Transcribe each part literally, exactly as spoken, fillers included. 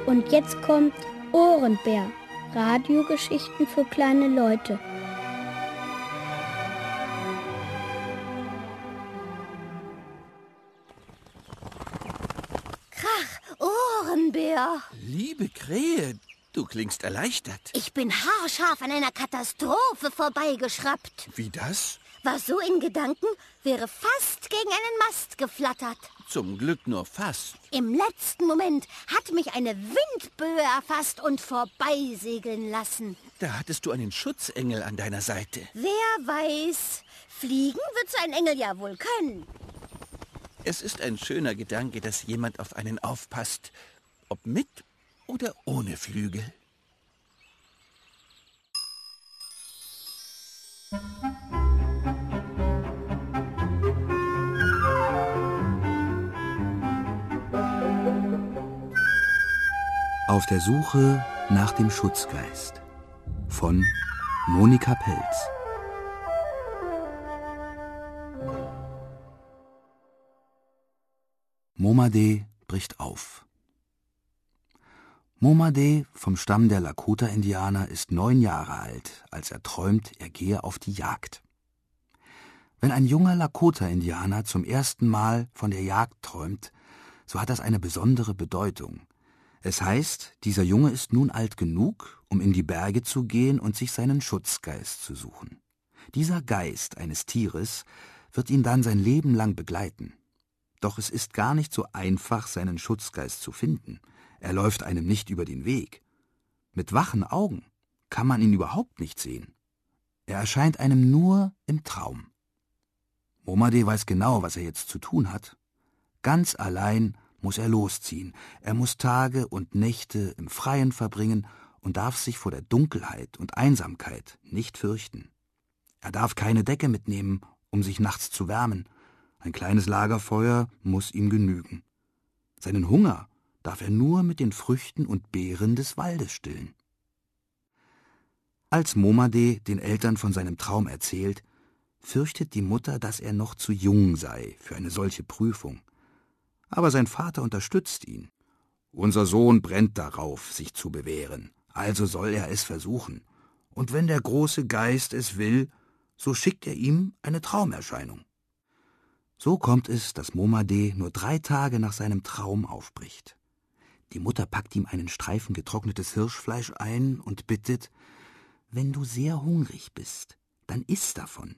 Und jetzt kommt Ohrenbär. Radiogeschichten für kleine Leute. Krach, Ohrenbär. Liebe Krähe, du klingst erleichtert. Ich bin haarscharf an einer Katastrophe vorbeigeschrappt. Wie das? War so in Gedanken, wäre fast gegen einen Mast geflattert. Zum Glück nur fast. Im letzten Moment hat mich eine Windböe erfasst und vorbeisegeln lassen. Da hattest du einen Schutzengel an deiner Seite. Wer weiß, fliegen wird so ein Engel ja wohl können. Es ist ein schöner Gedanke, dass jemand auf einen aufpasst, ob mit oder ohne Flügel. Auf der Suche nach dem Schutzgeist von Monika Pelz. Momadeh bricht auf. Momadeh vom Stamm der Lakota-Indianer ist neun Jahre alt, als er träumt, er gehe auf die Jagd. Wenn ein junger Lakota-Indianer zum ersten Mal von der Jagd träumt, so hat das eine besondere Bedeutung. Es heißt, dieser Junge ist nun alt genug, um in die Berge zu gehen und sich seinen Schutzgeist zu suchen. Dieser Geist eines Tieres wird ihn dann sein Leben lang begleiten. Doch es ist gar nicht so einfach, seinen Schutzgeist zu finden. Er läuft einem nicht über den Weg. Mit wachen Augen kann man ihn überhaupt nicht sehen. Er erscheint einem nur im Traum. Momadeh weiß genau, was er jetzt zu tun hat. Ganz allein muss er losziehen. Er muss Tage und Nächte im Freien verbringen und darf sich vor der Dunkelheit und Einsamkeit nicht fürchten. Er darf keine Decke mitnehmen, um sich nachts zu wärmen. Ein kleines Lagerfeuer muss ihm genügen. Seinen Hunger darf er nur mit den Früchten und Beeren des Waldes stillen. Als Momadeh den Eltern von seinem Traum erzählt, fürchtet die Mutter, dass er noch zu jung sei für eine solche Prüfung. Aber sein Vater unterstützt ihn. Unser Sohn brennt darauf, sich zu bewähren, also soll er es versuchen. Und wenn der große Geist es will, so schickt er ihm eine Traumerscheinung. So kommt es, dass Momadeh nur drei Tage nach seinem Traum aufbricht. Die Mutter packt ihm einen Streifen getrocknetes Hirschfleisch ein und bittet, wenn du sehr hungrig bist, dann iss davon.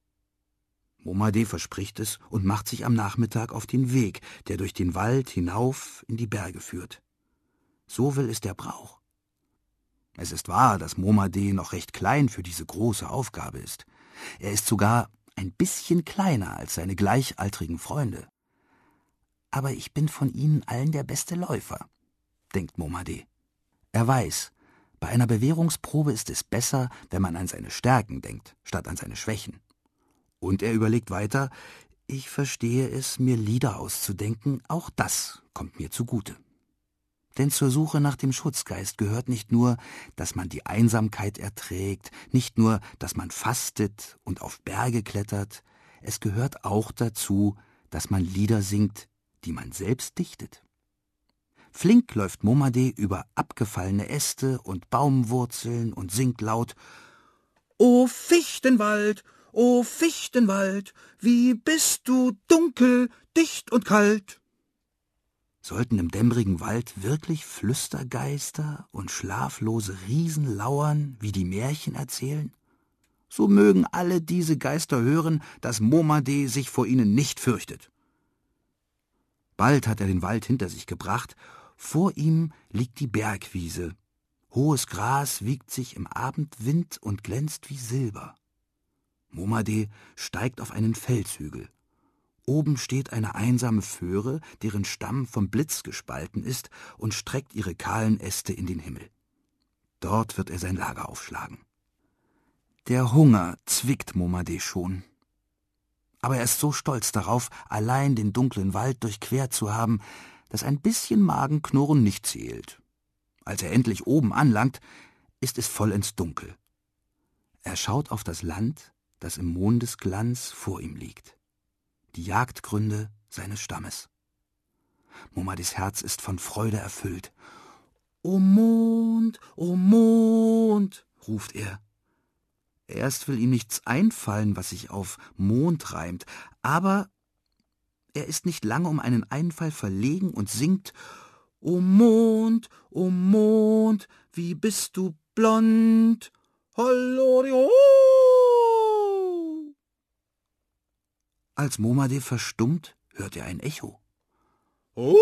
Momadeh verspricht es und macht sich am Nachmittag auf den Weg, der durch den Wald hinauf in die Berge führt. So will es der Brauch. Es ist wahr, dass Momadeh noch recht klein für diese große Aufgabe ist. Er ist sogar ein bisschen kleiner als seine gleichaltrigen Freunde. Aber ich bin von ihnen allen der beste Läufer, denkt Momadeh. Er weiß, bei einer Bewährungsprobe ist es besser, wenn man an seine Stärken denkt, statt an seine Schwächen. Und er überlegt weiter, ich verstehe es, mir Lieder auszudenken, auch das kommt mir zugute. Denn zur Suche nach dem Schutzgeist gehört nicht nur, dass man die Einsamkeit erträgt, nicht nur, dass man fastet und auf Berge klettert, es gehört auch dazu, dass man Lieder singt, die man selbst dichtet. Flink läuft Momadeh über abgefallene Äste und Baumwurzeln und singt laut: »O Fichtenwald, o Fichtenwald, wie bist du dunkel, dicht und kalt!« Sollten im dämmerigen Wald wirklich Flüstergeister und schlaflose Riesen lauern, wie die Märchen erzählen? So mögen alle diese Geister hören, dass Momadeh sich vor ihnen nicht fürchtet. Bald hat er den Wald hinter sich gebracht. Vor ihm liegt die Bergwiese. Hohes Gras wiegt sich im Abendwind und glänzt wie Silber. Momadeh steigt auf einen Felshügel. Oben steht eine einsame Föhre, deren Stamm vom Blitz gespalten ist und streckt ihre kahlen Äste in den Himmel. Dort wird er sein Lager aufschlagen. Der Hunger zwickt Momadeh schon. Aber er ist so stolz darauf, allein den dunklen Wald durchquert zu haben, dass ein bisschen Magenknurren nicht zählt. Als er endlich oben anlangt, ist es vollends dunkel. Er schaut auf das Land, das im Mondesglanz vor ihm liegt. Die Jagdgründe seines Stammes. Momadehs Herz ist von Freude erfüllt. »O Mond, o Mond«, ruft er. Erst will ihm nichts einfallen, was sich auf Mond reimt, aber er ist nicht lange um einen Einfall verlegen und singt »O Mond, o Mond, wie bist du blond, hollorio«. Als Momadé verstummt, hört er ein Echo. Oh!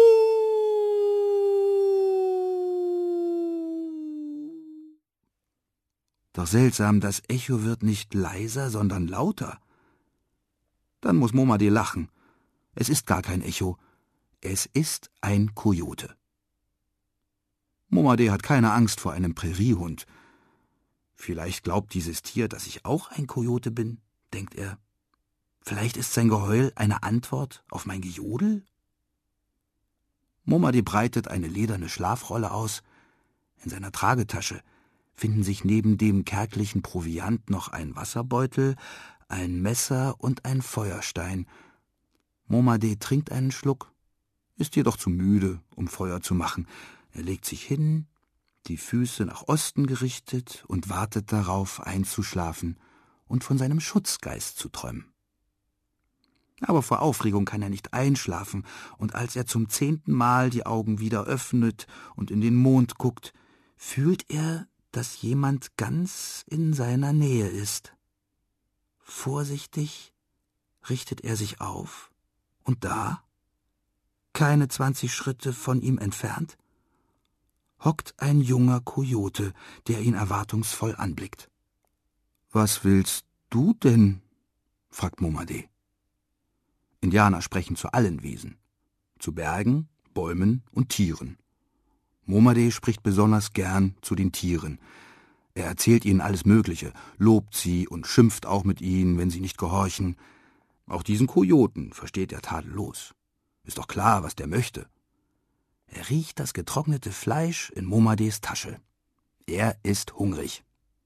Doch seltsam, das Echo wird nicht leiser, sondern lauter. Dann muss Momadé lachen. Es ist gar kein Echo. Es ist ein Kojote. Momadé hat keine Angst vor einem Präriehund. Vielleicht glaubt dieses Tier, dass ich auch ein Kojote bin, denkt er. Vielleicht ist sein Geheul eine Antwort auf mein Gejodel? Momadé breitet eine lederne Schlafrolle aus. In seiner Tragetasche finden sich neben dem kärglichen Proviant noch ein Wasserbeutel, ein Messer und ein Feuerstein. Momadé trinkt einen Schluck, ist jedoch zu müde, um Feuer zu machen. Er legt sich hin, die Füße nach Osten gerichtet und wartet darauf, einzuschlafen und von seinem Schutzgeist zu träumen. Aber vor Aufregung kann er nicht einschlafen, und als er zum zehnten Mal die Augen wieder öffnet und in den Mond guckt, fühlt er, dass jemand ganz in seiner Nähe ist. Vorsichtig richtet er sich auf, und da, keine zwanzig Schritte von ihm entfernt, hockt ein junger Kojote, der ihn erwartungsvoll anblickt. »Was willst du denn?« fragt Momadé. Indianer sprechen zu allen Wesen, zu Bergen, Bäumen und Tieren. Momadé spricht besonders gern zu den Tieren. Er erzählt ihnen alles Mögliche, lobt sie und schimpft auch mit ihnen, wenn sie nicht gehorchen. Auch diesen Kojoten versteht er tadellos. Ist doch klar, was der möchte. Er riecht das getrocknete Fleisch in Momadés Tasche. Er ist hungrig.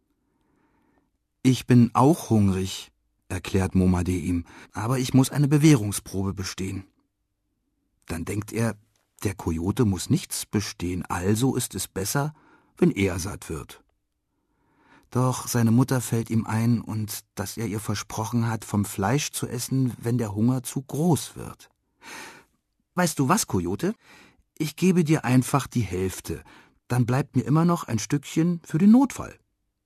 »Ich bin auch hungrig«, erklärt Momadé ihm, »aber ich muss eine Bewährungsprobe bestehen.« Dann denkt er, der Kojote muss nichts bestehen, also ist es besser, wenn er satt wird. Doch seine Mutter fällt ihm ein, und dass er ihr versprochen hat, vom Fleisch zu essen, wenn der Hunger zu groß wird. »Weißt du was, Kojote? Ich gebe dir einfach die Hälfte, dann bleibt mir immer noch ein Stückchen für den Notfall.«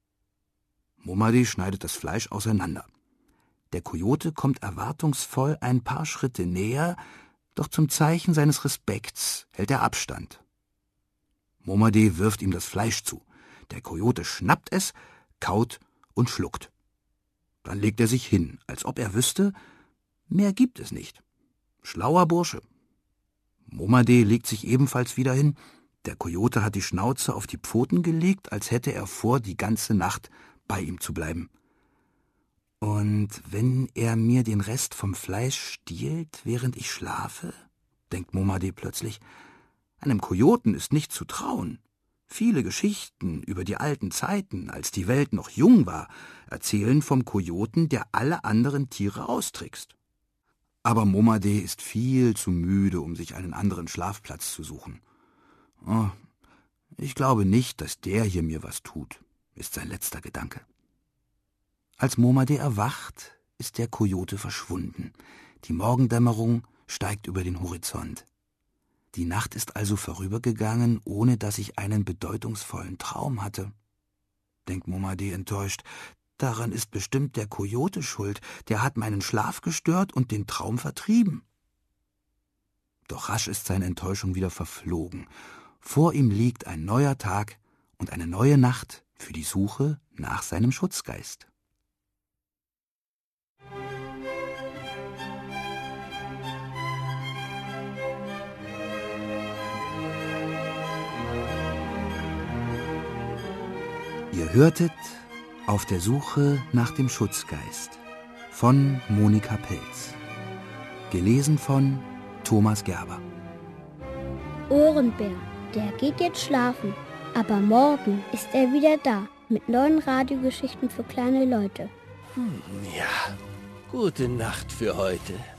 Momadé schneidet das Fleisch auseinander. Der Kojote kommt erwartungsvoll ein paar Schritte näher, doch zum Zeichen seines Respekts hält er Abstand. Momadé wirft ihm das Fleisch zu. Der Kojote schnappt es, kaut und schluckt. Dann legt er sich hin, als ob er wüsste, mehr gibt es nicht. Schlauer Bursche. Momadé legt sich ebenfalls wieder hin. Der Kojote hat die Schnauze auf die Pfoten gelegt, als hätte er vor, die ganze Nacht bei ihm zu bleiben. »Und wenn er mir den Rest vom Fleisch stiehlt, während ich schlafe?« denkt Momadé plötzlich. »Einem Kojoten ist nicht zu trauen. Viele Geschichten über die alten Zeiten, als die Welt noch jung war, erzählen vom Kojoten, der alle anderen Tiere austrickst.« Aber Momadé ist viel zu müde, um sich einen anderen Schlafplatz zu suchen. »Oh, ich glaube nicht, dass der hier mir was tut«, ist sein letzter Gedanke. Als Momadé erwacht, ist der Kojote verschwunden. Die Morgendämmerung steigt über den Horizont. Die Nacht ist also vorübergegangen, ohne dass ich einen bedeutungsvollen Traum hatte, denkt Momadé enttäuscht. Daran ist bestimmt der Kojote schuld, der hat meinen Schlaf gestört und den Traum vertrieben. Doch rasch ist seine Enttäuschung wieder verflogen. Vor ihm liegt ein neuer Tag und eine neue Nacht für die Suche nach seinem Schutzgeist. Ihr hörtet »Auf der Suche nach dem Schutzgeist« von Monika Pelz. Gelesen von Thomas Gerber. Ohrenbär, der geht jetzt schlafen, aber morgen ist er wieder da mit neuen Radiogeschichten für kleine Leute. Hm, ja, gute Nacht für heute.